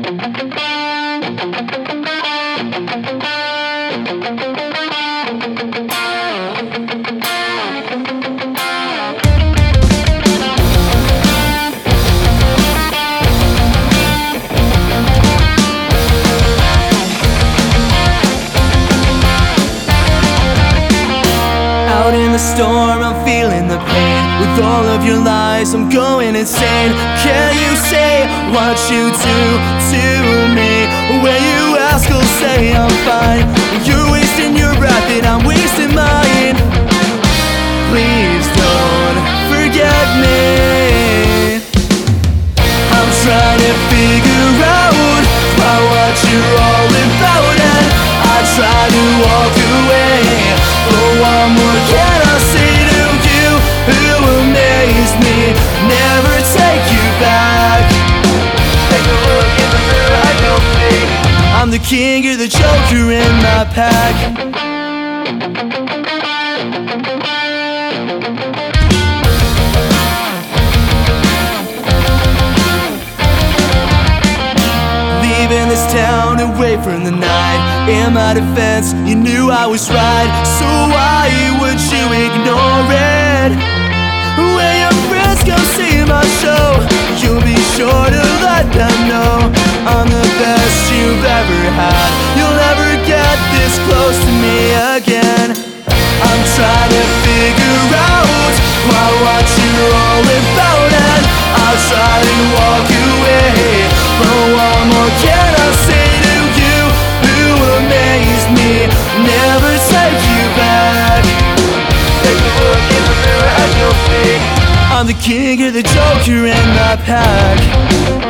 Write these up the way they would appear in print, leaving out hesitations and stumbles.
Out in the storm, I'm feeling the pain. With all of your lies, I'm going insane. Can you say what you do to me? When you ask, I'll say I'm fine. You're wasting your breath and I'm wasting mine. Please don't forget me. I'm trying to figure out what you're all about, and I try to walk away, but what more can I say to you who amazed me? Never take you back. Take a look in the mirror, I don't see I'm the king, you're the joker in my pack. Leaving this town away from the night. In my defense, you knew I was right, so why would you ignore it? When your friends come see my show, you'll be sure to let them know I'm the best you've ever had. You'll never get this close to me again. I'm trying to figure out what you're all about, and I'll try to walk away, but what more can I say to you who amazed me? Never take you back. Take a look in the mirror and you'll see I'm the king, you're the joker in my pack.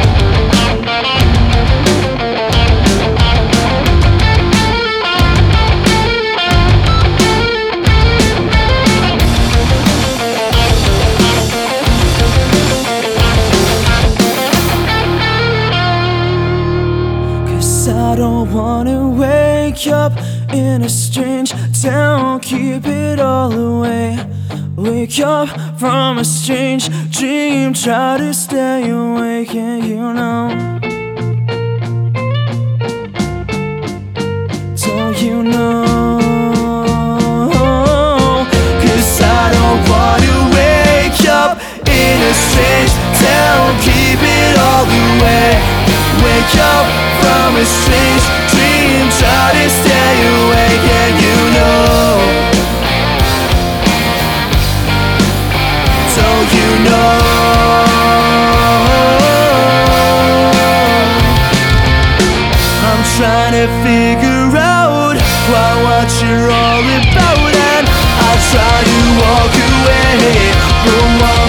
I don't wanna wake up in a strange town, keep it all away. Wake up from a strange dream, try to stay awake, and you know, don't you know? 'Cause I don't wanna wake up in a strange town, keep it all away. Wake up from a strange dream, try to stay awake, and you know, don't you know? I'm trying to figure out what you're all about, and I try to walk away, but what